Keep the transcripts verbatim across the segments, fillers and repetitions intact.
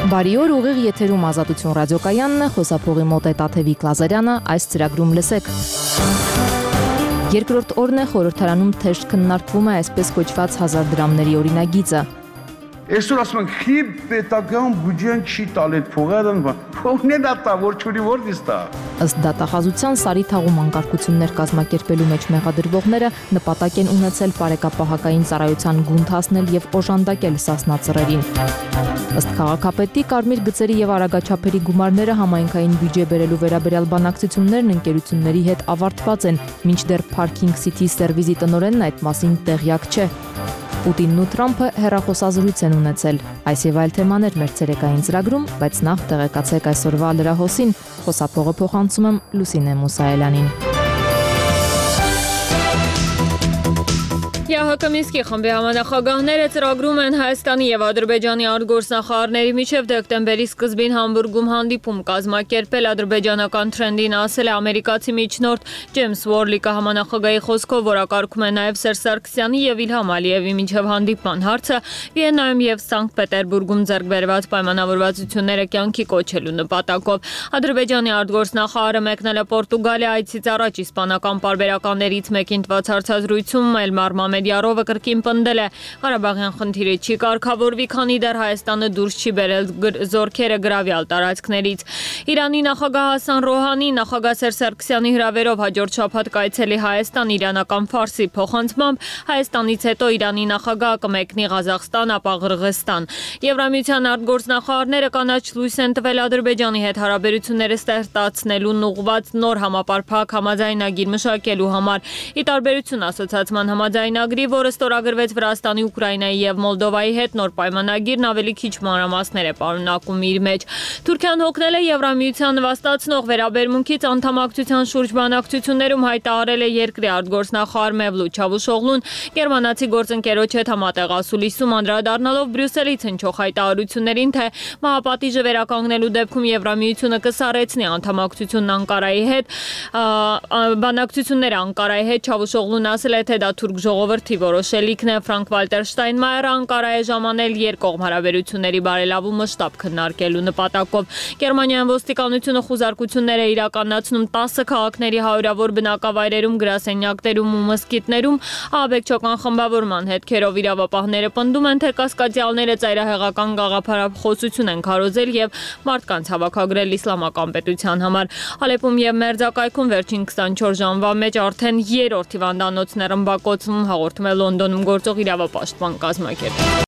Բարի օր, ուղիղ եթերում Ազատություն ռադիոկայանն է, խոսափողի մոտ է Տաթևիկ Լազարյանը, այս ծրագրում լսեք։ Երկրորդ օրն է խորհրդարանում թեժ քննարկվում է այսպես կոչված հազար դրամների օրինագիծը։ Այսօր ասում ենք, խի պետական բյուջեն չի տալի փողերը, փողն է դա որ չունի որտես տա։ Ըստ դատախազության Սարի թաղում անկարգություններ կազմակերպելու մեջ մեղադրվողները նպատակ են ունեցել բարեկապահական ծառայության գունդ հասնել եւ օժանդակել Սասնա ծռերին։ Ըստ քաղաքապետի Կարմիր գծերի եւ արագաչափերի գումարները համայնքային բյուջե բերելու վերաբերյալ բանակցություններն ընկերությունների հետ ավարտված են, մինչդեռ Parking City Service-ի տնօրենն այդ մասին տեղյակ չէ։ Պուտինն ու Թրամփը հեռախոսազրույց են ունեցել։ Այս եւ այլ թեմաներ մեր ցերեկային ծրագրում, բայց նախ տեղեկացեք այսօրվա լրահոսին։ Խոսափողը փոխանցում եմ Լուսինե Մուսայելյանին։ ԵԱՀԿ Մինսկի խմբի համանախագահները ծրագրում են Հայաստանի եւ Ադրբեջանի արտգործնախարարների միջև դեկտեմբերի սկզբին Համբուրգում հանդիպում կազմակերպել։ Ադրբեջանական Թրենդին ասել է ամերիկացի միջնորդ Ջեյմս Ուորլիկը համանախագահի խոսքով, որակարգում է նաեւ Սերժ Սարգսյանի եւ Իլհամ Ալիևի միջև հանդիպման հարցը, Վիեննայում եւ Սանկտ Պետերբուրգում ձեռք բերված պայմանավորվածությունները կյանքի կոչելու նպատակով։ Ադրբեջանի արտգործնախարարը մեկնել է Պորտուգալիա, այցից առաջ իսպանական պարբերականներից մեկին տված հարցազրույցում Էլմար Մամեդյարովը կրկին պնդել է Ղարաբաղյան խնդիրը չի կարգավորվի, քանի դեռ Հայաստանը դուրս չի բերել զորքերը գրավյալ տարածքներից։ Իրանի նախագահ Հասան Ռոհանին նախագահ Սերժ Սարգսյանի հրավերով հաջորդ շաբաթ կայցելի Հայաստան իրանական ֆարսի փոխանցմամբ Հայաստանից հետո Իրանի նախագահը կմեկնի Ղազախստան, ապա Ղրղստան։ Եվրամիության արտգործնախարարները կանաչ լույս են տվել Ադրբեջանի հետ հարաբերությունները ստեղծելուն ուղղված նոր համապարփակ համաձայնագիր մշակելու համար։ Ի տարբերություն ասոցիացիան համաձայնագրի, որը ստորագրվեց Վրաստանի, Ուկրաինայի եւ Մոլդովայի հետ, նոր պայմանագիրն ավելի քիչ մանրամասներ է պարունակում իր մեջ։ Թուրքիան հոգնել է Եվրամիության նվաստացնող վերաբերմունքից անդամակցության շուրջ բանակցություններում հայտարարել է երկրի արտգործնախարար Մևլութ Չավուշօղլուն գերմանացի գործընկերոջ հետ համատեղասուլիսում անդրադառնալով Բրյուսելից հնչող հայտարարություններին, թե մահապատիժը վերականգնելու դեպքում Եվրամիությունը կսառեցնի անդամակցությունն Անկարայի հետ, բանակցությունները Անկարայի հետ Չավուշօղլուն ասել է, թե դա թուրք ժողովրդի որոշելիքն է։ Ֆրանկ-Վալտեր Շտայնմայերը Անկարա է ժամանել երկկողմ հարաբերությունների բարելավումը շտաբ քննարկելու նպատակով։ Գերմանիան ոստիկանությունը խուզարկություններ է իրականացնում տասը քաղաքների հարյուրավոր բնակավայրերում, գրասենյակներում ու մզկիթներում։ Ահաբեկչական խմբավորման հետքերով իրավապահները պնդում են, թե կասկածյալները ծայրահեղական գաղափարախոսություն են քարոզել եւ մարդկանց հավաքագրել իսլամական պետության համար։ Ալեպում եւ Մերձակայքում վերջին քսանչորս ժամվա մեջ արդեն երրորդ հիվանդանոցն է ռմբակոծվում, հաղորդում է Լոնդոնում գործող իրավապաշտպան կազմակերպություն։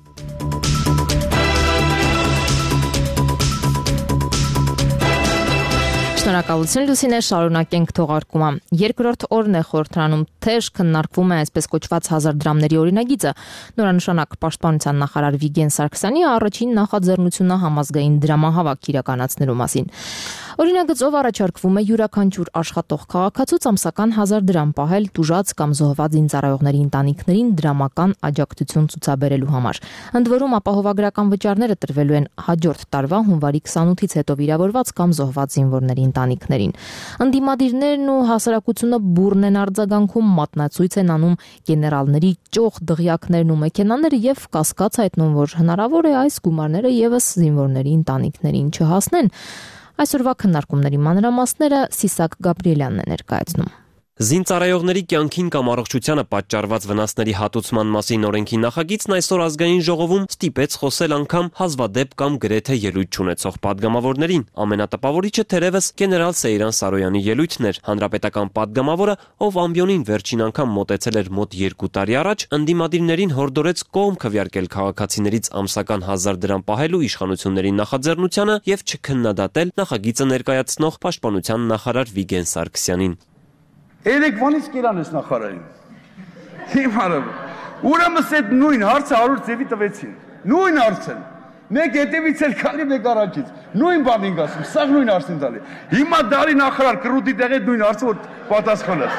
Շնորհակալություն Լուսինե, շարունակենք թողարկումը։ Երկրորդ օրն է խորհրդարանում թեժ քննարկվում է այսպես կոչված հազար դրամների օրինագիծը։ Նորանշանակ պաշտպանության նախարար Վիգեն Սարգսյանի առաջին նախաձեռնությունը համազգային դրամահավաք իրականացնելու մասին։ Օրինագծով առաջարկվում է յուրաքանչյուր աշխատող քաղաքացուց ամսական հազար դրամ պահել տուժած կամ զոհված զինծառայողների ընտանիքներին դրամական աջակցություն ցուցաբերելու համար։ Ընդ որում ապահովագրական վճարները տրվելու են հաջորդ տարվա հունվարի քսանութից հետո վիրավորված կամ զոհված զինվորների ընտանիքներին։ Ընդդիմադիրներն ու հասարակությունը բուռն են արձագանքում, մատնացույց են անում գեներալների ճոխ դղյակներն ու մեքենաները եւ կասկած հայտնում, որ հնարավոր է այս գումարները եւս զինվորների ընտանիքներին չհասնեն։ Այսօրվա քննարկումների մանրամասները Սիսակ Գաբրիելյանն է ներկայացնում։ Զինծառայողների կյանքին կամ առողջությանը պատճառված վնասների հատուցման մասին օրենքի նախագիծն այսօր ազգային ժողովում ստիպեց խոսել անգամ հազվադեպ կամ գրեթե ելույթ չունեցող պատգամավորներին։ Ամենատպավորիչը թերևս գեներալ Սեյրան Սարոյանի ելույթն էր։ Հանրապետական պատգամավորը, ով ամբիոնին վերջին անգամ մոտեցել էր մոտ երկու տարի առաջ, ընդդիմադիրներին հորդորեց կողմ քվեարկել քաղաքացիներից ամսական հազար դրամ պահելու իշխանությունների նախաձեռնությանը եւ չքննադատել նախագիծը ներկայացնող պաշտպանության նախարար Վիգեն Սարգսյանին։ Երեկվանից կերանես նախարարին։ Հիմա ուրեմն այդ նույն հարցը հարյուր ձևի տվեցին։ Նույն հարցը։ Մեկ հետևից էլ քանի մեկ առաջից։ Նույն բանին ասում, սա նույն հարցին տալի։ Հիմա դարի նախարար կրուտի տեղի նույն հարցը որ պատասխանես։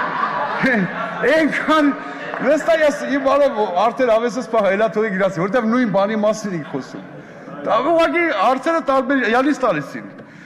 Այնքան վստահ ես իմ բարով արդեն ավեսս պահ էլա թողի գրասի, որովհետև նույն բանի մասին ենք խոսում։ Դա ուղղակի հարցերը տարբեր յալիս տալիս են։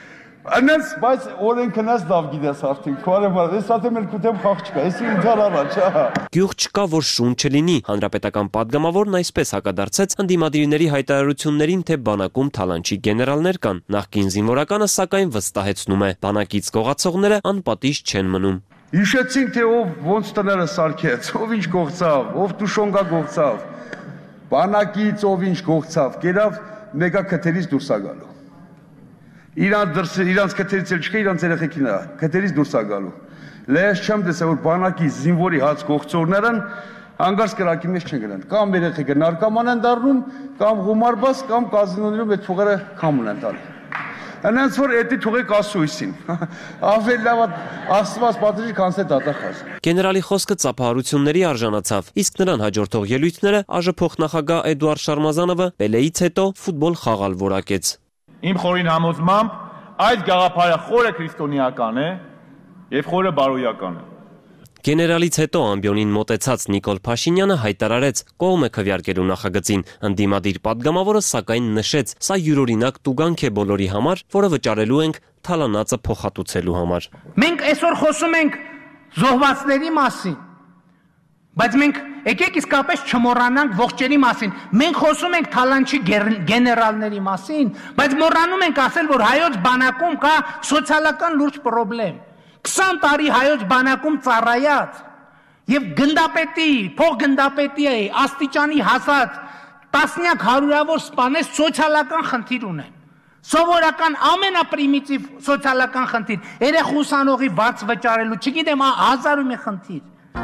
Անես բայց օրենքնաց լավ գիտես արդեն քարը ես ասեմ էլ կուտեմ խաղ չկա ես ինձ առաջ հա Գյուղ չկա որ շուն չլինի հանրապետական падգամավորն այսպես հակադարձեց ընդդիմադիրների հայտարարություններին թե բանակում թալանչի գեներալներ կան նախկին զինվորականը սակայն վստահեցնում է բանակից գողացողները անպատիժ չեն մնում Հիշեցինք թե ով ոնց տները սարքեց ով ինչ գողցավ ով տուշոնգա գողցավ բանակից ով ինչ գողցավ կերավ մեգա քթերից դուրս է գալու Իրանց դրս իրանց քթերից էլ չկա իրանց երեխեքին է քթերից դուրս է գալու լեզ չեմ տեսա որ բանակի զինվորի հաց գողցողներն հանգարց կրակի մեջ չեն գնան կամ երեխեքը նարկոման են դառնում կամ գումարբաս կամ կազինոներում այդ փողերը քամուն են տալի Անոնց որ էդի թողեք ասույսին ավելի լավ աստված պատժի քան սե դատախազ Գեներալի խոսքը ծափահարությունների արժանացավ իսկ նրան հաջորդող ելույթները ԱԺ փոխնախագահ Էդուարդ Շարմազանովը Պելեից հետո ֆուտբոլ խաղալ որակեց Իմ խորին համոզմամբ այդ գաղափարը խորը քրիստոնեական է եւ խորը բարոյական է Գեներալից հետո ամբիոնին մոտեցած Նիկոլ Փաշինյանը հայտարարեց կողմ է քվեարկելու նախագծին ընդդիմադիր падգամավորը սակայն նշեց սա յուրօրինակ տուգանք է բոլորի համար որը վճարելու ենք թալանածը փոխհատուցելու համար Մենք այսօր խոսում ենք զոհվածների մասին բայց մենք եկեք իսկապես չմոռանանք ողջերի մասին մենք խոսում ենք թալանչի գեներալների մասին բայց մոռանում ենք ասել որ հայոց բանակում կա սոցիալական լուրջ խնդրեմ քսան տարի հայոց բանակում ծառայած եւ գնդապետի, փոխգնդապետի է, աստիճանի հասած տասնյակ հարյուրավոր սպանես սոցիալական խնդիր ունեն։ Սովորական ամենապրիմիտիվ սոցիալական խնդիր, երեխու ուսանողի վարձ վճարելու, չգիտեմ, հազար ու մի խնդիր։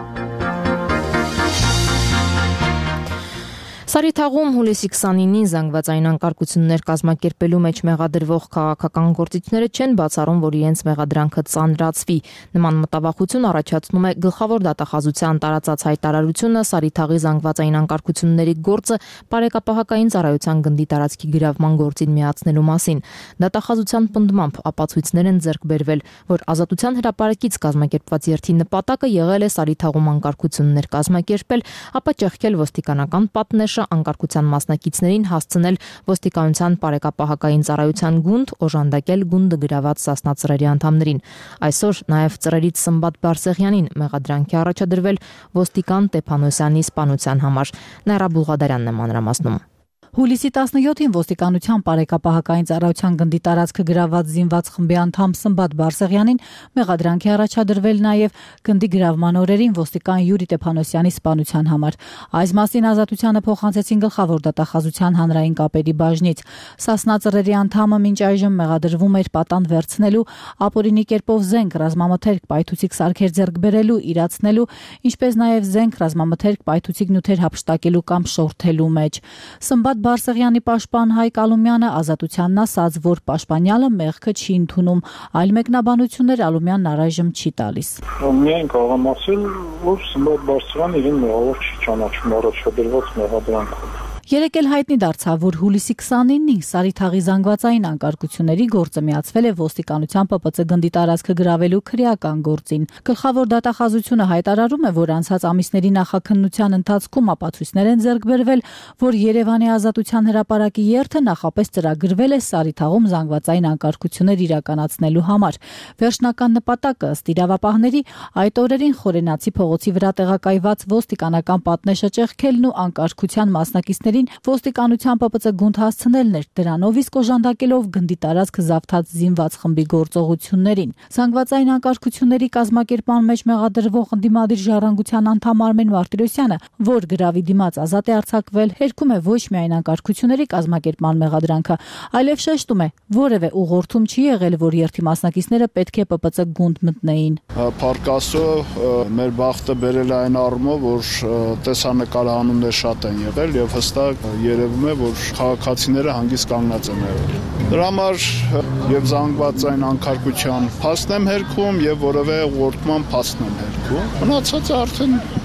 Սարիթաղում հուլիսի քսանինին զանգվածային անկարգություններ կազմակերպելու մեջ մեղադրվող քաղաքական գործիչները չեն բացառում, որ իրենց մեղադրանքը ծանրացվի։ Նման մտավախություն առաջացնում է գլխավոր դատախազության տարածած հայտարարությունը Սարիթաղի զանգվածային անկարգությունների գործը բարեկապահական ծառայության գնդի տարածքի գրավման գործին միացնելու մասին։ Դատախազության պնդմամբ ապացույցներ են ձեռք բերվել, որ Ազատության հրապարակից կազմակերպված երթի նպատակը եղել է Սարիթաղում անկարգություններ կազմակերպել, ապա ճեղքել ոստիկանական պատնեշ անկարգության մասնակիցներին հասցնել ոստիկանության բարեկապահական ծառայության գունդ, օժանդակել գունդը գրաված Սասնա ծռերի անդամներին։ Այսօր նաև ծռերից Սմբատ Բարսեղյանին մեղադրանքի առաջադրվել ոստիկան Տեփանոսյանի սպանության համար։ Նաիրա Բուլղադարյանն է մանրամասնում։ Հուլիսի տասնյոթին ոստիկանության բարեկապահական ծառայության գնդի տարածքը գրաված զինված խմբի անդամ Սմբատ Բարսեղյանին մեղադրանքի առաջադրվել նաև գնդի գրավման օրերին ոստիկան Յուրի Տեփանոսյանի սպանության համար։ Այս մասին Ազատությանը փոխանցեցին գլխավոր դատախազության հանրային կապերի բաժնից։ Սասնա ծռերի անդամը մինչ այժմ մեղադրվում էր պատանդ վերցնելու, ապօրինի կերպով զենք ռազմամթերք պայթուցիկ սարքեր ձեռք բերելու, իրացնելու, ինչպես նաև զենք ռազմամթերք պայթուցիկ նյութեր հափշտակելու կամ շորթելու մեջ։ Սմբատ Բարսեղյանի պաշտպան Հայկ Ալումյանը Ազատությանն ասաց, որ պաշտպանյալը մեղքը չի ընդունում, այլ մեկնաբանություններ Ալումյանն առայժմ չի տալիս։ Միայն կարող եմ ասել, որ Սմբատ Բարսեղյանը իրեն մեղավոր չի ճանաչում առաջադրված մեղադրանքով։ Երեկ էլ հայտնի դարձավ, որ հուլիսի քսանինին Սարիթաղի զանգվածային անկարգությունների գործը միացվել է ոստիկանության ՊՊՑ գնդի տարածքը գրավելու քրեական գործին։ Գլխավոր դատախազությունը հայտարարում է, որ անցած ամիսների նախաքննության ընթացքում ապացույցներ են ձեռք բերվել, որ Երևանի Ազատության հրապարակի երթը նախապես ծրագրվել է Սարիթաղում զանգվածային անկարգություններ իրականացնելու համար։ Վերջնական նպատակը ըստ իրավապահների այդ օրերին Խորենացի փողոցի վրա տեղակայված ոստիկանական պատնեշը ճեղքելն ու անկարգության մասնակիցների ոստիկանության ՊՊՑ գունդ հասցնելն էր, դրանով իսկ օժանդակելով գնդի տարածք զավթած զինված խմբի գործողություններին։ Զանգվածային անկարգությունների կազմակերպման մեջ մեղադրվող ընդդիմադիր ժառանգության անդամ Արմեն Մարտիրոսյանը, որ գրավի դիմաց ազատ է արձակվել, հերքում է ոչ միայն անկարգությունների կազմակերպման մեղադրանքը, այլև շեշտում է, որևէ ուղղորդում չի եղել, որ երթի մասնակիցները պետք է ՊՊՑ գունդ մտնեին։ Փարկասո մեր բախտը բերել է այն առումով, որ տեսանկարահանումներ շատ են եղել եւ հստակ երևում է, որ քաղաքացիները հանգիստ կանգնած են եղել։ Դրա համար եւ զանգվածային անկարգության փաստ եմ հերքում եւ որևէ ուղղորդման փաստ եմ հերքում։ Մնացածը արդեն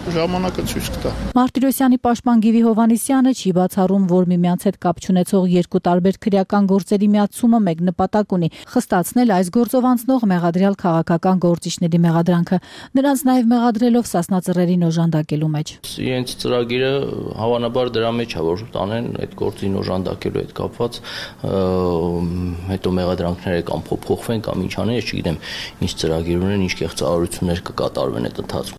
ժամանակը ցույց կտա։ Մարտիրոսյանի պաշտպան Գիվի Հովհաննիսյանը չի բացառում, որ միմյանց հետ կապ չունեցող երկու տարբեր քրեական գործերի միացումը մեկ նպատակ ունի՝ խստացնել այս գործով անցնող մեղադրյալ քաղաքական գործիչների մեղադրանքը, նրանց նաև մեղադրելով Սասնա ծռերին օժանդակելու մեջ։ Իրենց ծրագիրը հավանաբար դրա մեջ է, որ տանեն այդ գործին օժանդակելու հետ կապված, հետո մեղադրանքները կամ փոփոխվեն կամ ինչ անեն, ես չգիտեմ, ինչ ծրագիր ունեն, ինչ կեղծարարություններ կկատարվեն այդ ընթացքում։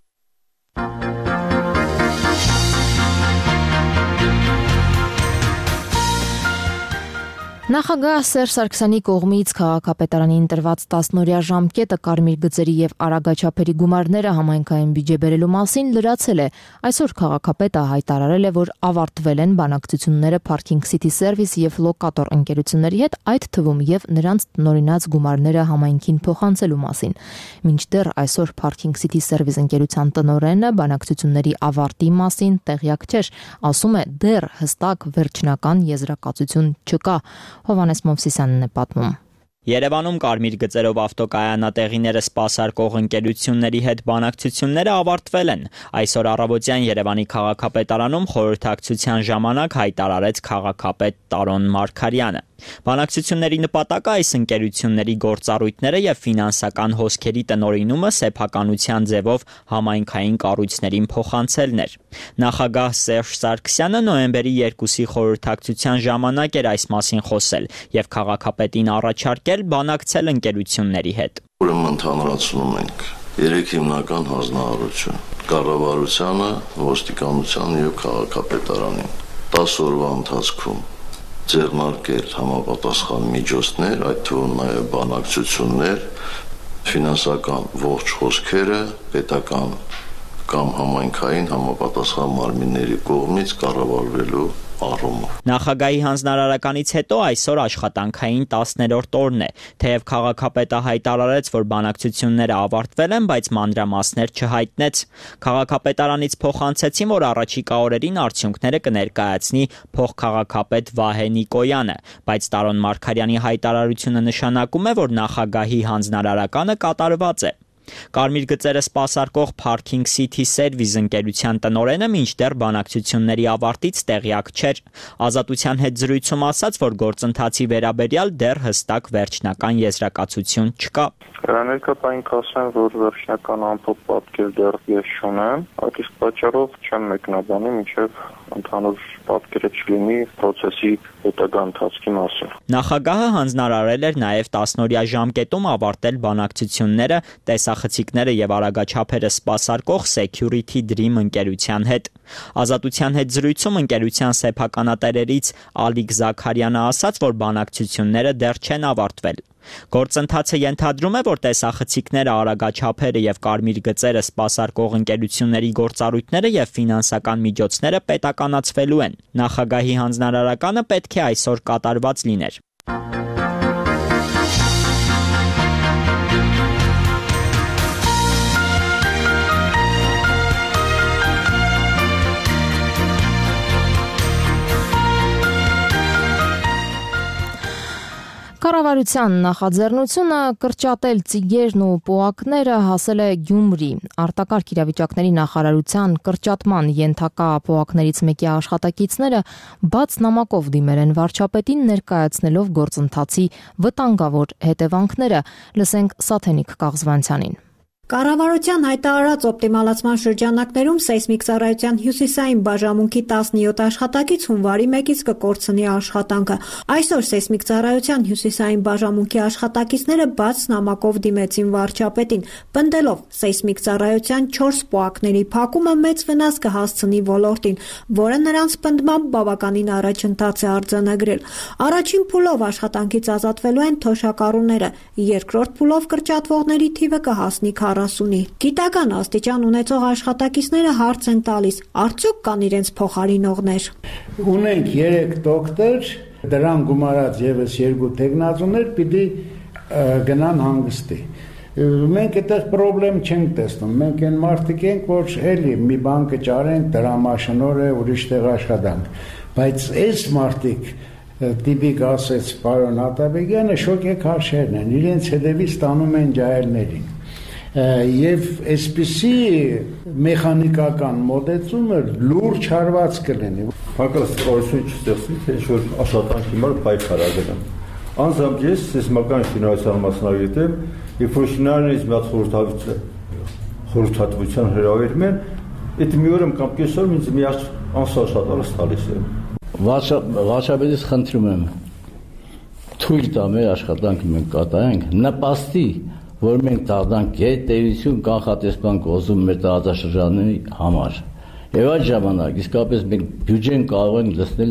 Նախագահ Սերժ Սարգսյանի կողմից քաղաքապետարանին տրված տասնօրյա ժամկետը կարմիր գծերի եւ արագաչափերի գումարները համայնքային բյուջե բերելու մասին լրացել է։ Այսօր քաղաքապետը հայտարարել է, որ ավարտվել են բանակցությունները Parking City Service եւ լոկատոր ընկերությունների հետ, այդ թվում եւ նրանց տնօրինած գումարները համայնքին փոխանցելու մասին։ Մինչդեռ այսօր Parking City Service ընկերության տնօրենը բանակցությունների ավարտի մասին տեղյակ չէր, ասում է դեռ հստակ վերջնական եզրակացություն չկա։ Հովհաննես Մովսիսյանն է պատմում։ Երևանում կարմիր գծերով ավտոկայանատեղիները սպասարկող ընկերությունների հետ բանակցությունները ավարտվել են։ Այսօր առավոտյան Երևանի քաղաքապետարանում խորհրդակցության ժամանակ հայտարարեց քաղաքապետ Տարոն Մարգարյանը։ Բանակցությունների նպատակը այս ընկերությունների գործառույթները եւ ֆինանսական հոսքերի տնօրինումը սեփականության ձևով համայնքային կառույցներին փոխանցելն էր։ Նախագահ Սերժ Սարգսյանը նոյեմբերի երկուսի խորհրդակցության ժամանակ էր այս մասին խոսել եւ քաղաքապետին առաջարկել բանակցել ընկերությունների հետ։ Ուրեմն ընդհանրացնում ենք երեք հիմնական հանձնարարություն՝ կառավարությանը, ոստիկանությանը եւ քաղաքապետարանին։ տասը օրվա ընթացքում ձեռնարկել համապատասխան միջոցներ, այդ թվում նաև բանակցություններ, ֆինանսական ողջ խոսքերը պետական կամ համայնքային համապատասխան մարմինների կողմից կառավարվելու առումով։ Նախագահի հանձնարարականից հետո այսօր աշխատանքային տասներորդ օրն է, թեև քաղաքապետը հայտարարեց, որ բանակցությունները ավարտվել են, բայց մանրամասներ չհայտնեց։ Քաղաքապետարանից փոխանցեցին, որ առաջիկա օրերին արդյունքները կներկայացնի փոխքաղաքապետ Վահե Նիկոյանը, բայց Տարոն Մարգարյանի հայտարարությունը նշանակում է, որ նախագահի հանձնարարականը կատարված է։ Կարմիր գծերը սպասարկող Parking City Service ընկերության տնօրենը մինչդեռ բանակցությունների ավարտից տեղյակ չէր։ Ազատության հետ զրույցում ասաց, որ գործընթացի վերաբերյալ դեռ հստակ վերջնական եզրակացություն չկա։ Ներկայացին ասեմ, որ վերջնական ամփոփ պատկեր դեռ ես չունեմ, այդ իսկ պատճառով չեմ մեկնաբանի, մինչև ընդհանուր պատկերը չլինի process-ի հետագա ընթացքի մասին։ Նախագահը հանձնարարել էր նաև տասնօրյա ժամկետում ավարտել բանակցությունները տեսախցիկները եւ արագաչափերը սպասարկող Security Dream ընկերության հետ։ Ազատության հետ զրույցում ընկերության սեփականատերերից Ալիկ Զաքարյանը ասաց, որ բանակցությունները դեռ չեն ավարտվել։ Գործընթացը ենթադրում է, որ տեսախցիկները, արագաչափերը եւ կարմիր գծերը սպասարկող ընկերությունների գործառույթները եւ ֆինանսական միջոցները պետականացվելու են։ Նախագահի հանձնարարականը պետք է այսօր կատարված լիներ։ Կառավարության նախաձեռնությունը կրճատել ծիգերն ու պոակները հասել է Գյումրի։ Արտակարգ իրավիճակների նախարարության կրճատման ենթակա պոակներից մեկի աշխատակիցները բաց նամակով դիմել են վարչապետին ներկայացնելով գործընթացի վտանգավոր հետևանքները։ Լսենք Սաթենիկ Կաղզվանցյանին։ Կառավարության հայտարարած օպտիմալացման շրջանակներում սեյսմիկ ծառայության հյուսիսային բաժանմունքի տասնյոթ աշխատակից հունվարի մեկից կկորցնի աշխատանքը։ Այսօր սեյսմիկ ծառայության հյուսիսային բաժանմունքի աշխատակիցները բաց նամակով դիմեցին վարչապետին, պնդելով սեյսմիկ ծառայության չորս պոակների փակումը մեծ վնաս կհասցնի ոլորտին, որը նրանց պնդմամբ բավականին առաջընթաց է արձանագրել։ Առաջին փուլով աշխատանքից ազատվելու են թոշակառուները, երկրորդ փուլով կրճատվողների թիվը կհասնի քառասունի։ Գիտական աստիճան ունեցող աշխատակիցները հարց են տալիս, արդյոք կան իրենց փոխարինողներ։ Ունենք երեք դոկտոր, դրան գումարած եւս երկու տեխնազուներ պիտի գնան հանգստի։ Մենք այդտեղ խնդրեմ չենք տեսնում։ Մենք այն մարդիկ ենք, որ էլի մի բան կճարենք, դրամաշնոր է, ուրիշ տեղ աշխատանք։ Բայց այս մարդիկ տիպիկ ասեց պարոն Ատաբեկյանը շոկե քաշերն են, իրենց հետևից տանում են ջահելներին։ եւ այսպիսի մեխանիկական մոտեցումը լուրջ հարված կլինի։ Հակասկարություն չստեղծվի, թե ինչ-որ աշխատանքի համար պայքար ագրան։ Անձամբ ես սեյսմական շինարարության մասնագետ եմ, երբ որ շինարարներից մի հատ խորհրդատվության հրավիրում են, այդ մի օրը կամ կես օր ինձ մի հատ անսաշատարս տալիս եմ։ Վարչապետից խնդրում եմ թույլ տա մեր աշխատանքը մենք կատարենք, նպաստի, որ մենք դառնանք գետեւություն կանխատեսման գործում մեր տարածաշրջանների համար։ Եվ այդ ժամանակ իսկապես մենք բյուջեն կարող ենք լցնել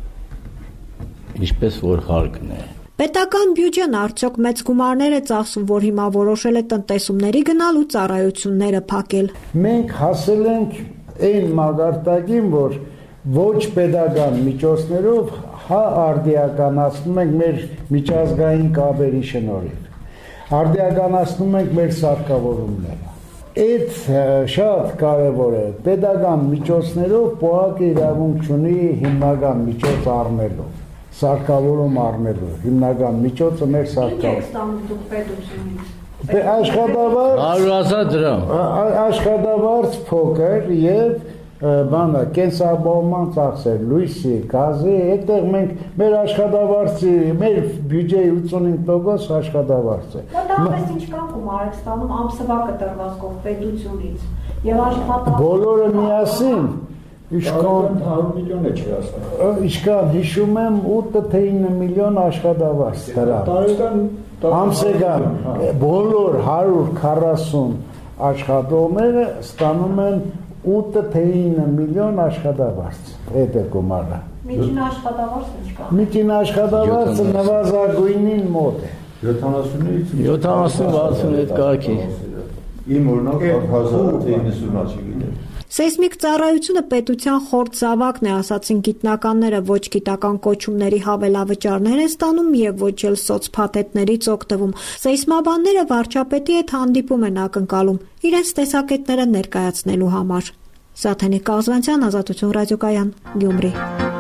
ինչպես որ հարկն է։ Պետական բյուջեն արդյոք մեծ գումարներ է ծախսում, որ հիմա որոշել է տնտեսումների գնալ ու ծառայությունները փակել։ Մենք հասել ենք այն մագարտակին, որ ոչ պետական միջոցներով հա արդիականացնում ենք մեր միջազգային կապերի շնորհիվ։ Արդիականացնում ենք մեր սարքավորումները։ Այդ շատ կարևոր է։ Պետական միջոցներով ՊՕԱԿ-ը իրավունք ունի հիմնական միջոց առնելու, սարքավորում առնելու։ Հիմնական միջոցը մեր սարքավորումն է։ Աշխատավարձ աշխատավարձ փոքր եւ բանը կենսաբանման ծախսեր, լույսի, գազի, այդտեղ մենք մեր աշխատավարձի, մեր բյուջեի ութսունհինգ տոկոս աշխատավարձ է։ Դրանից ինչքան գումար եք ստանում ամսվա կտրված կողմ պետությունից եւ աշխատավարձ։ Բոլորը միասին Իշքան հարյուր միլիոն է չի ասում։ Իշքան հիշում եմ ութ թե ինը միլիոն աշխատավարձ դրա։ Տարեկան ամսական բոլոր հարյուր քառասուն աշխատողները ստանում են ութ թե ինը միլիոն աշխատավարձ։ Այդ է գումարը։ Միջին աշխատավարձը ինչքան։ Միջին աշխատավարձը նվազագույնին մոտ է։ յոթանասունից յոթանասուն վաթսուն այդ կարգի։ Իմ օրինակ հազար իննսուն աչի գիտեմ։ Սեյսմիկ ծառայությունը պետության խորտ զավակն է, ասացին գիտնականները, ոչ գիտական կոչումների հավելավճարներ են ստանում եւ ոչ էլ սոցփաթեթներից օգտվում։ Սեյսմաբանները վարչապետի հետ հանդիպում են ակնկալում իրենց տեսակետները ներկայացնելու համար։ Սաթենիկ Կազվանցյան, Ազատություն ռադիոկայան, Գյումրի։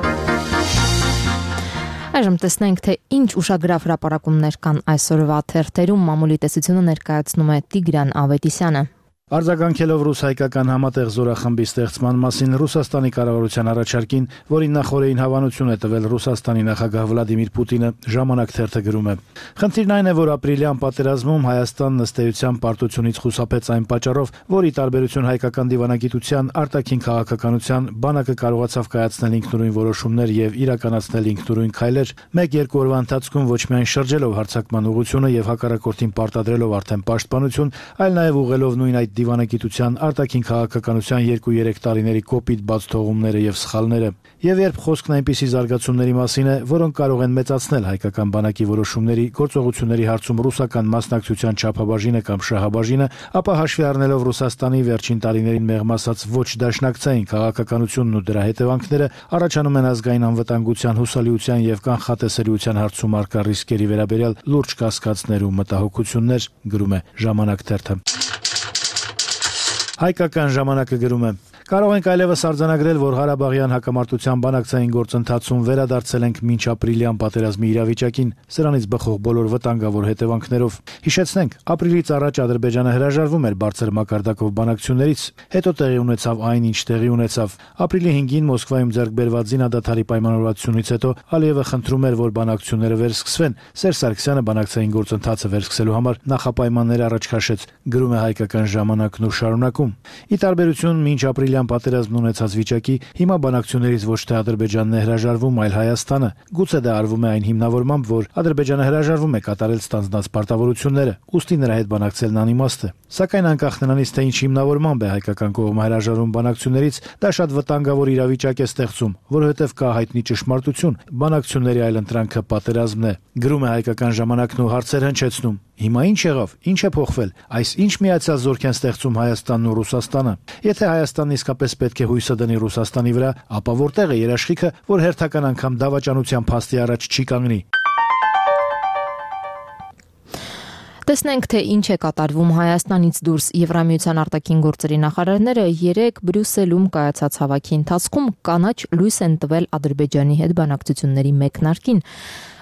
Այժմ տեսնենք, թե ինչ ուշագրավ հրապարակումներ կան այսօրվա թերթերում։ Մամուլի տեսությունը ներկայացնում է Տիգրան Ավետիսյանը։ Արձագանքելով ռուս-հայկական համատեղ զորախմբի ստեղծման մասին Ռուսաստանի կառավարության առաջարկին, որին նախորդին հավանություն է տվել Ռուսաստանի նախագահ Վլադիմիր Պուտինը, Ժամանակ թերթը գրում է. Խնդիրն այն է, որ ապրիլյան պատերազմում Հայաստանն ըստ էության պարտությունից խուսափեց այն պատճառով, որ ի տարբերություն հայկական դիվանագիտության, արտաքին քաղաքականության, բանակը կարողացավ կայացնել ինքնուրույն որոշումներ եւ իրականացնել ինքնուրույն քայլեր, մեկ-երկու օրվա ընթացքում ոչ միայն շրջելով հարձակման ուղղությունը եւ հակառակորդին պարտադրելով արդեն պաշտպանություն, այլ նաեւ ուղղելով նույն այդ դիվանագիտության, արտաքին քաղաքականության երկու-երեք տարիների կոպիտ բաց թողումները եւ սխալները։ Եվ երբ խոսքն այնպիսի զարգացումների մասին է, որոնք կարող են մեծացնել հայկական բանակի որոշումների, գործողությունների հարցում ռուսական մասնակցության չափաբաժինը կամ շահաբաժինը, ապա հաշվի առնելով Ռուսաստանի վերջին տարիներին մեղմ ասած ոչ դաշնակցային քաղաքականությունն ու դրա հետևանքները, առաջանում են ազգային անվտանգության, հուսալիության եւ կանխատեսելիության հարցում արկա ռիսկերի վերաբերյալ լուրջ կասկածներ ու մտահոգություններ, գրում է Ժամանակ թերթը։ Հայկական ժամանակը գրում է. Կարող ենք այլևս արձանագրել, որ Ղարաբաղյան հակամարտության բանակցային գործընթացում վերադարձել ենք մինչ ապրիլյան պատերազմի իրավիճակին, սրանից բխող բոլոր վտանգավոր հետևանքներով։ Հիշեցնենք, ապրիլից առաջ Ադրբեջանը հրաժարվում էր բարձր մակարդակով բանակցություններից, հետո տեղի ունեցավ այն, ինչ տեղի ունեցավ։ Ապրիլի հինգին Մոսկվայում ձեռք բերված զինադադարի պայմանավորվածությունից հետո Ալիևը խնդրում էր, որ բանակցությունները վերսկսվեն։ Սերժ Սարգսյանը բանակցային գործընթացը վերսկսելու համար նախապայմաններ առաջ քաշեց, գրում է Հայկական ժամանակն ու շարունակում։ Ի տարբերություն մինչ ապրիլյան պատերազմն ունեցած վիճակի, հիմա բանակցություններից ոչ թե Ադրբեջանն է հրաժարվում, այլ Հայաստանը։ Գուցե դա արվում է այն հիմնավորմամբ, որ Ադրբեջանը հրաժարվում է կատարել ստանձնած պարտավորությունները, ուստի նրա հետ բանակցելն անիմաստ է։ Սակայն անկախ նրանից, թե ինչ հիմնավորմամբ է հայկական կողմը հրաժարվում բանակցություններից, դա շատ վտանգավոր իրավիճակ է ստեղծում, որովհետև կա հայտնի ճշմարտություն, բանակցությունների այլընտրանքը պատերազմն է։ Գրում է Հայկական ժամանակն ու հարցեր հնչեցնում. Հիմա ինչ եղավ, ինչ է փոխվել, այս ինչ միացյալ զորք են ստեղծում Հայաստանն ու Ռուսաստանը։ Եթե Հայաստանն իսկապես պետք է հույսը դնի Ռուսաստանի վրա, ապա որտեղ է երաշխիքը, որ հերթական անգամ դավաճանության փաստի առաջ չի կանգնի։ Տեսնենք, թե ինչ է կատարվում Հայաստանից դուրս։ Եվրամիության արտաքին գործերի նախարարները երեկ Բրյուսելում կայացած հավաքի ընթացքում կանաչ լույս են տվել Ադրբեջանի հետ բանակցությունների մեկնարկին։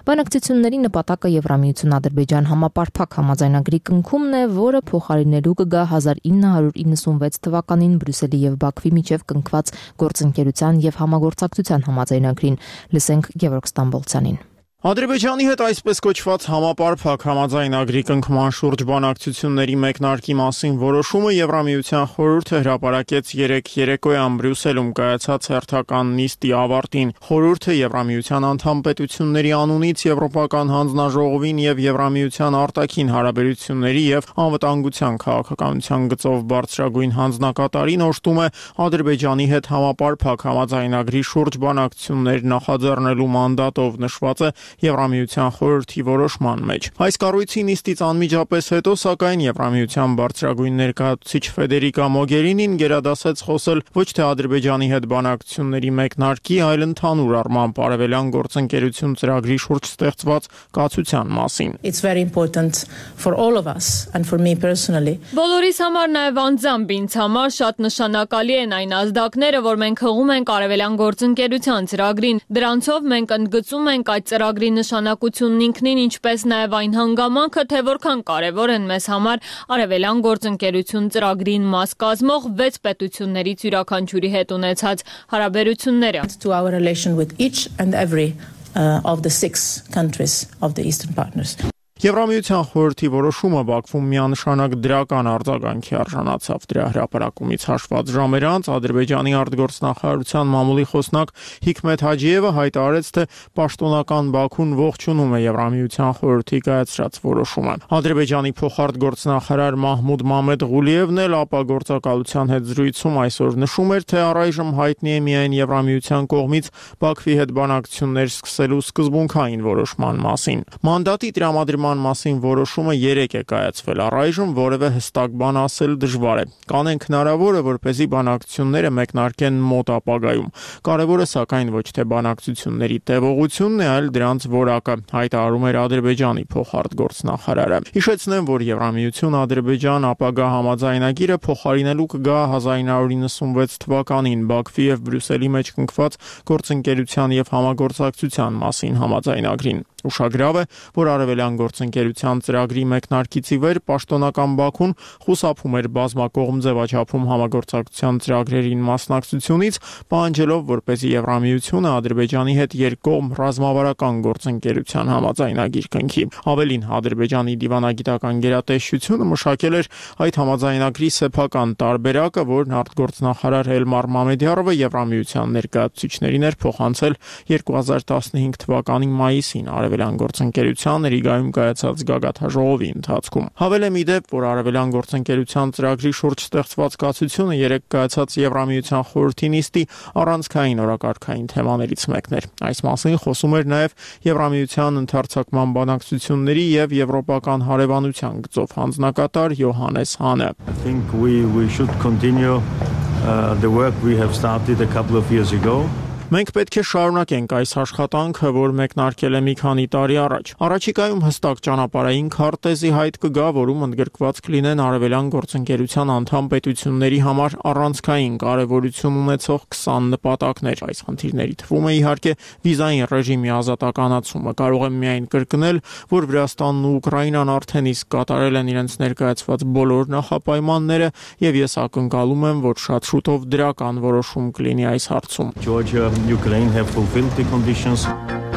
Բանակցությունների նպատակը Եվրամիություն-Ադրբեջան համապարփակ համաձայնագրի կնքումն է, որը փոխարինելու կգա հազար ինը հարյուր իննսունվեց թվականին Բրյուսելի եւ Բաքվի միջև կնքված գործընկերության եւ համագործակցության համաձայնագրին։ Լսենք Գևորգ Ստամբոլցյանին։ Ադրբեջանի հետ այսպես կոչված համապարփակ համաձայնագրի կնքման շուրջ բանակցությունների մեկնարկի մասին որոշումը Եվրամիության խորհուրդը հրապարակեց երեկ երեկոյան Բրյուսելում կայացած հերթական նիստի ավարտին։ Խորհուրդը Եվրամիության անդամ պետությունների անունից Եվրոպական հանձնաժողովին եւ Եվրամիության արտաքին հարաբերությունների եւ անվտանգության քաղաքականության գծով բարձրագույն հանձնակատարին օժտում է Ադրբեջանի հետ համապարփակ համաձայնագրի շուրջ բանակցություններ նախաձեռնելու մանդատով նշված է Եվրամիության խորհրդի որոշման մեջ։ Այս կառույցի նիստից անմիջապես հետո, սակայն Եվրամիության բարձրագույն ներկայացուցիչ Ֆեդերիկա Մոգերինին գերադասեց խոսել ոչ թե Ադրբեջանի հետ բանակցությունների մեկնարկի, այլ ընդհանուր առմամբ արևելյան գործընկերություն ծրագրի շուրջ ստեղծված կացության մասին։ It's very important for all of us and for me personally. Բոլորիս համար նաև անձամբ ինձ համար շատ նշանակալի են այն ազդակները, որ մենք հղում ենք արևելյան գործընկերության ծրագրին։ Դրանցով մենք ընդգծում ենք այդ ծրագրի նշանակությունն ինքնին, ինչպես նաև այն հանգամանքը, թե որքան կարևոր են մեզ համար արևելյան գործընկերություն ծրագրին մաս կազմող վեց պետություններից յուրաքանչյուրի հետ ունեցած հարաբերությունները։ To our relation with each and every uh, of the six countries of the Eastern Partners. Եվրամիության խորհրդի որոշումը Բաքվում միանշանակ դրական արձագանքի արժանացավ։ Դրա հրապարակումից հաշված ժամեր անց Ադրբեջանի արտգործնախարարության մամուլի խոսնակ Հիկմետ Հաջիևը հայտարարեց, թե պաշտոնական Բաքուն ողջունում է Եվրամիության խորհրդի կայացրած որոշումը։ Ադրբեջանի փոխարտգործնախարար Մահմուդ Մամեդ Ղուլիևն էլ ապագործակալության հետ զրույցում այսօր նշում էր, թե առայժմ հայտնի է միայն Եվրամիության կողմից Բաքվի հետ բանակցություններ սկսելու սկզբունքային որոշման մասին։ Մանդատի տրամադրման մասին որոշումը երեկ է կայացվել, առայժմ որևէ հստակ բան ասել դժվար է։ Կանենք հնարավոր է, որպեսզի բանակցությունները մեկնարկեն մոտ ապագայում։ Կարևորը սակայն ոչ թե բանակցությունների տևողությունն է, այլ դրանց որակը, հայտարարում էր Ադրբեջանի փոխարտգործնախարարը։ Հիշեցնեմ, որ Եվրամիություն-Ադրբեջան ապագա համաձայնագիրը փոխարինելու կգա հազար ինը հարյուր իննսունվեց թվականին Բաքվի եւ Բրյուսելի մեջ կնքված գործընկերության եւ համագործակցության մասին համաձայնագրին։ Ուշագրավ է, որ արևելյան գործընկերության ծրագրի մեկնարկից ի վեր պաշտոնական Բաքուն խուսափում էր բազմակողմ ձևաչափում համագործակցության ծրագրերին մասնակցությունից, պահանջելով, որպեսզի Եվրամիությունը Ադրբեջանի հետ երկկողմ ռազմավարական գործընկերության համաձայնագիր կնքի։ Ավելին, Ադրբեջանի դիվանագիտական գերատեսչությունը մշակել էր այդ համաձայնագրի սեփական տարբերակը, որն արտգործնախարար Էլմար Մամեդյարովը Եվրամիության ներկայացուցիչներին էր փոխանցել երկու հազար տասնհինգ թվականի մայիսին արևելյան գործընկերության Ռիգայում կայացած գագաթաժողովի ընթացքում։ Հավելեմ ի դեպ, որ արևելյան գործընկերության ծրագրի շուրջ ստեղծված կացությունը երեկ կայացած Եվրամիության խորհրդի նիստի առանցքային օրակարգային թեմաներից մեկն էր։ Այս մասին խոսում էր նաև Եվրամիության ընդհանրացման բանակցությունների եւ եվրոպական հարևանության գծով հանձնակատար Յոհանես Հանը։ I think we we should continue uh, the work we have started a couple of years ago. Մենք պետք է շարունակենք այս աշխատանքը, որ մեկնարկել է մի քանի տարի առաջ։ Առաջիկայում հստակ ճանապարհային քարտեզի հայտ կգա, որում ընդգրկված կլինեն արևելյան գործընկերության անդամ պետությունների համար առանցքային կարևորություն ունեցող քսան նպատակներ։ Այս խնդիրների թվում է իհարկե վիզային ռեժիմի ազատականացումը։ Կարող եմ միայն կրկնել, որ Վրաստանն ու Ուկրաինան արդեն իսկ կատարել են իրենց ներկայացված բոլոր նախապայմանները, եւ ես ակնկալում եմ, որ շատ շուտով դրական որոշում կլինի այս հարցում։ Georgia Ukraine have fulfilled the conditions.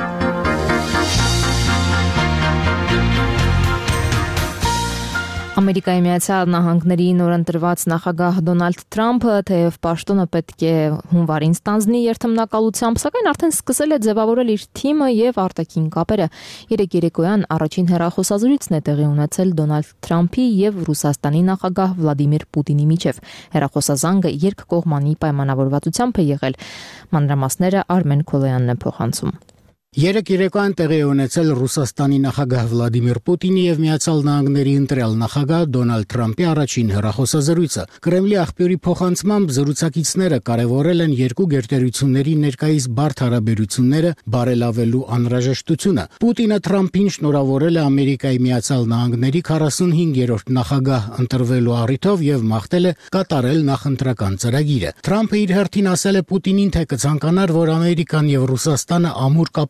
Ամերիկայի Միացյալ Նահանգների նորընտրված նախագահ Դոնալդ Թրամփը թեև պաշտոնը պետք է հունվարին ստանձնի երթմնակալությամբ, սակայն արդեն սկսել է ձևավորել իր թիմը եւ արտաքին կապերը։ Երեկ երեկոյան առաջին հեռախոսազրույցն է տեղի ունեցել Դոնալդ Թրամփի եւ Ռուսաստանի նախագահ Վլադիմիր Պուտինի միջև։ Հեռախոսազանգը երկկողմանի պայմանավորվածությամբ է եղել։ Մանրամասները Արմեն Քոլոյանն է փոխանցում։ Երեկ երեկոյան տեղի է ունեցել Ռուսաստանի նախագահ Վլադիմիր Պուտինի եւ Միացյալ Նահանգների ընտրյալ նախագահ Դոնալդ Թրամփի առաջին հեռախոսազրույցը։ Կրեմլի աղբյուրի փոխանցմամբ զրուցակիցները կարևորել են երկու գերտերությունների ներկայիս բարդ հարաբերությունները բարելավելու անհրաժեշտությունը։ Պուտինը Թրամփին շնորհավորել է Ամերիկայի Միացյալ Նահանգների քառասունհինգերորդ նախագահ ընտրվելու առիթով եւ մաղթել է կատարել նախընտրական ծրագիրը։ Թրամփը իր հերթին ասել է Պուտինին, թե կցանկանար, որ Ամերիկան եւ Ռուսաստանը ամուր կապեր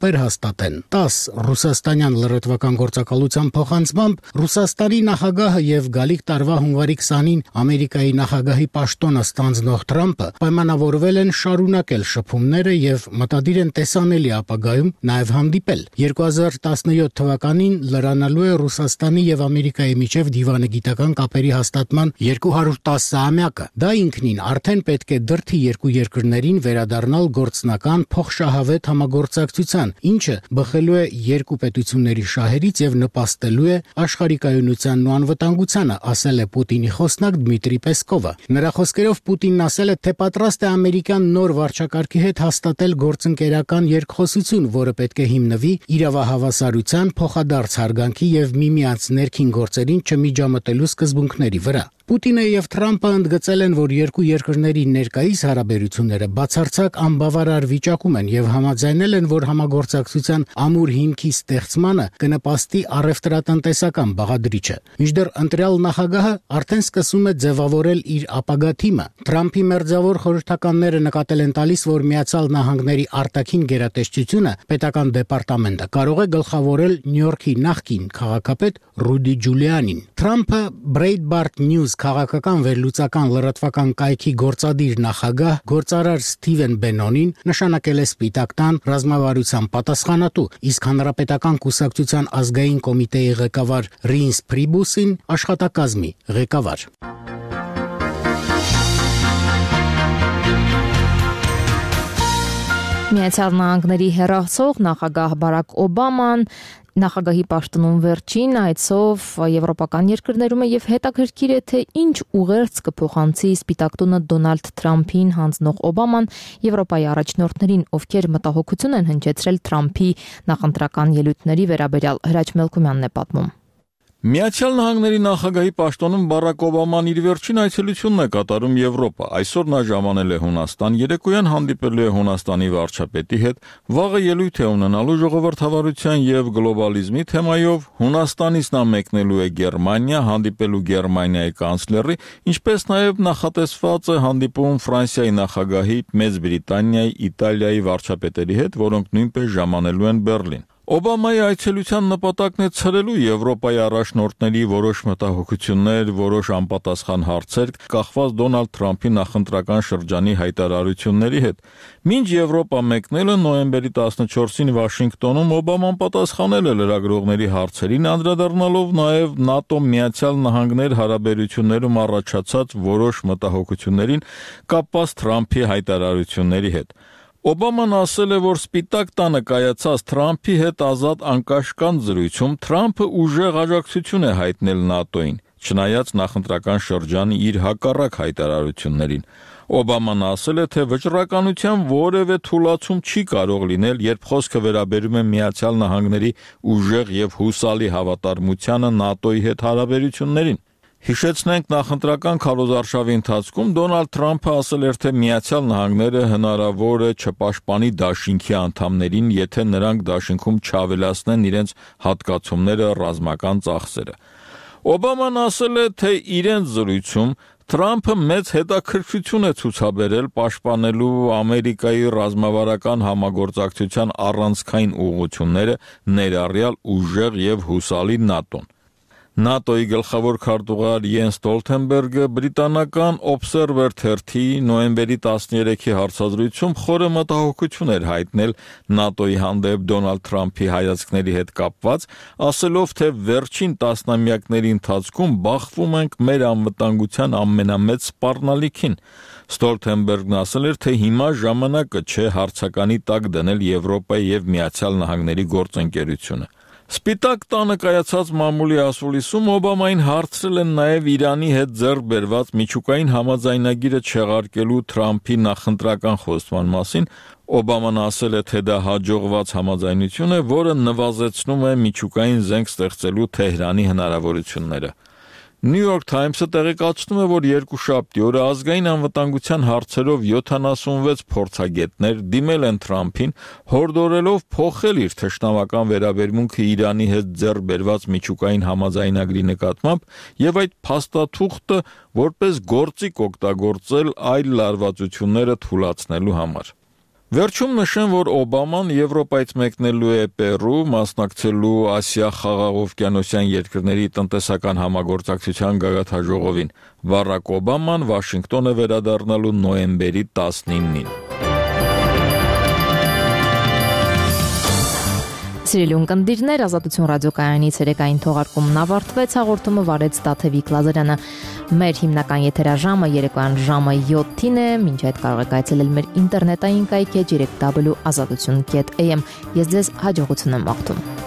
կապեր հաստատեն։ տասը ռուսաստանյան լրատվական գործակալության փոխանցմամբ Ռուսաստանի նախագահը եւ գալիք տարվա հունվարի քսանին Ամերիկայի նախագահի պաշտոնը ստանձնող Թրամփը պայմանավորվել են շարունակել շփումները եւ մտադիր են տեսանելի ապագայում նաեւ հանդիպել։ երկու հազար տասնյոթ թվականին լրանալու է Ռուսաստանի եւ Ամերիկայի միջև դիվանագիտական կապերի հաստատման երկու հարյուր տասը-ամյակը։ Դա ինքնին արդեն պետք է դրդի երկու երկրներին վերադառնալ գործնական փոխշահավետ համագործակցության, ինչը բխելու է երկու պետությունների շահերից եւ նպաստելու է աշխարհի կայունությանն ու անվտանգությանը, ասել է Պուտինի խոսնակ Դմիտրի Պեսկովը։ Նրա խոսքերով Պուտինն ասել է, թե պատրաստ է ամերիկյան նոր վարչակարգի հետ հաստատել գործընկերական երկխոսություն, որը պետք է հիմնվի իրավահավասարության, փոխադարձ հարգանքի եւ միմյանց ներքին գործերին չմիջամտելու սկզբունքների վրա։ Պուտինը եւ Թրամփը ընդգծել են, որ երկու երկրների ներկայիս հարաբերությունները բացարձակ անբավարար վիճակում են եւ համաձայնել են, որ համագործակցության ամուր հիմքի ստեղծմանը կնպաստի առևտրատնտեսական բաղադրիչը։ Մինչդեռ ընտրյալ նախագահը արդեն սկսում է ձևավորել իր ապագա թիմը։ Թրամփի մերձավոր խորհրդականները նկատել են տալիս, որ Միացյալ Նահանգների արտաքին գերատեսչությունը պետական դեպարտամենտը կարող է գլխավորել Նյու Յորքի նախկին քաղաքապետ Ռուդի Ջուլիանին։ Թրամփը Breitbart News քաղաքական վերլուծական լրատվական կայքի գործադիր նախագահ գործարար Սթիվեն Բենոնին նշանակել է Սպիտակ տան ռազմավարության պատասխանատու, իսկ Հանրապետական կուսակցության ազգային կոմիտեի ղեկավար Ռինս Պրիբուսին աշխատակազմի ղեկավար։ Միացյալ Նահանգների հեռացող նախագահ Բարակ Օբաման նախագահի պաշտոնում վերջին այցով եվրոպական երկրներում է եւ հետաքրքիր է, թե ինչ ուղերձ կփոխանցի Սպիտակ տունը Դոնալդ Թրամփին հանձնող Օբաման Եվրոպայի առաջնորդներին, ովքեր մտահոգություն են հնչեցրել Թրամփի նախընտրական ելույթների վերաբերյալ։ Հրաչ Մելքումյանն է պատմում։ Միացյալ Նահանգների նախագահի պաշտոնում Բարակ Օբաման իր վերջին այցելությունն է կատարում Եվրոպա։ Այսօր նա ժամանել է Հունաստան, երեկոյան հանդիպելու է Հունաստանի վարչապետի հետ, վաղը ելույթ է ունենալու ժողովրդավարության եւ գլոբալիզմի թեմայով, Հունաստանից նա մեկնելու է Գերմանիա, հանդիպելու Գերմանիայի կանցլերի, ինչպես նաեւ նախատեսված է հանդիպում Ֆրանսիայի նախագահի, Մեծ Բրիտանիայի, Իտալիայի վարչապետերի հետ, որոնք նույնպես ժամանելու են Բեռլին։ Օբամայի այցելության նպատակն է ցրելու Եվրոպայի առաջնորդների որոշ մտահոգություններ, որոշ անպատասխան հարցեր, կախված Դոնալդ Թրամփի նախընտրական շրջանի հայտարարությունների հետ։ Մինչ Եվրոպա մեկնելը նոյեմբերի տասնչորսին Վաշինգտոնում Օբաման պատասխանել է լրագրողների հարցերին, անդրադառնալով նաև ՆԱՏՕ Միացյալ Նահանգներ հարաբերություններում առաջացած որոշ մտահոգություններին կապված Թրամփի հայտարարությունների հետ։ Օբաման ասել է, որ Սպիտակ տանը կայացած Թրամփի հետ ազատ անկաշկանդ զրույցում Թրամփը ուժեղ աջակցություն է հայտնել ՆԱՏՕ-ին, չնայած նախընտրական շրջանի իր հակառակ հայտարարություններին։ Օբաման ասել է, թե վճռականության որևէ թուլացում չի կարող լինել, երբ խոսքը վերաբերում է Միացյալ Նահանգների ուժեղ եւ հուսալի հավատարմությանը ՆԱՏՕ-ի հետ հարաբերություններին։ Հիշեցնենք, նախընտրական քարոզարշավի ընթացքում Դոնալդ Թրամփը ասել էր, թե Միացյալ Նահանգները հնարավոր է չպաշտպանի դաշինքի անդամներին, եթե նրանք դաշինքում չավելացնեն իրենց հատկացումները, ռազմական ծախսերը։ Օբաման ասել է, թե իրենց զրույցում Թրամփը մեծ հետաքրքրություն է ցուցաբերել պաշտպանելու Ամերիկայի ռազմավարական համագործակցության առանցքային ուղղությունները, ներառյալ ուժեղ եւ հուսալի ՆԱՏՕ-ն։ ՆԱՏՕ-ի գլխավոր քարտուղար Յենս Ստոլթենբերգը բրիտանական Observer թերթի նոյեմբերի տասներեքի հարցազրույցում խորը մտահոգություն էր հայտնել ՆԱՏՕ-ի հանդեպ Դոնալդ Թրամփի հայացքների հետ կապված, ասելով, թե վերջին տասնամյակների ընթացքում բախվում ենք մեր անվտանգության ամենամեծ սպառնալիքին։ Ստոլթենբերգն ասել էր, թե հիմա ժամանակը չէ հարցականի տակ դնել Եվրոպայի եւ Միացյալ Նահանգների գործընկերությունը։ Սպիտակ տանը կայացած մամուլի ասուլիսում Օբամային հարցրել են նաև Իրանի հետ ձեռք բերված միջուկային համաձայնագիրը չեղարկելու Թրամփի նախընտրական խոստման մասին։ Օբաման ասել է, թե դա հաջողված համաձայնություն է, որը նվազեցնում է միջուկային զենք ստեղծելու Թեհրանի հնարավորությունները։ New York Times-ը տեղեկացնում է, որ երկուշաբթի օրը ազգային անվտանգության հարցերով յոթանասունվեց փորձագետներ դիմել են Թրամփին, հորդորելով փոխել իր թշնամական վերաբերմունքը Իրանի հետ ձեռք բերված միջուկային համաձայնագրի նկատմամբ եւ այդ փաստաթուղթը որպես գործիք օգտագործել այլ լարվածությունները թույլատնելու համար։ Վերջում նշեմ, որ Օբաման Եվրոպայից մեկնելու է Պերու, մասնակցելու Ասիա խաղաղօվկիանոսյան երկրների տնտեսական համագործակցության գագաթնաժողովին։ Բարակ Օբաման Վաշինգտոն է վերադառնալու նոյեմբերի տասնինին։ Սիրելի ունկնդիրներ, Ազատություն ռադիոկայանի ցերեկային թողարկումն ավարտվեց, հաղորդումը վարեց Տաթևիկ Լազարյանը։ Մեր հիմնական եթերաժամը երեկոյան ժամը յոթին է, մինչ այդ կարող եք այցելել մեր ինտերնետային կայքեջ երեք w ազատություն կետ a m։ Ես ձեզ հաջողություն եմ մաղթում։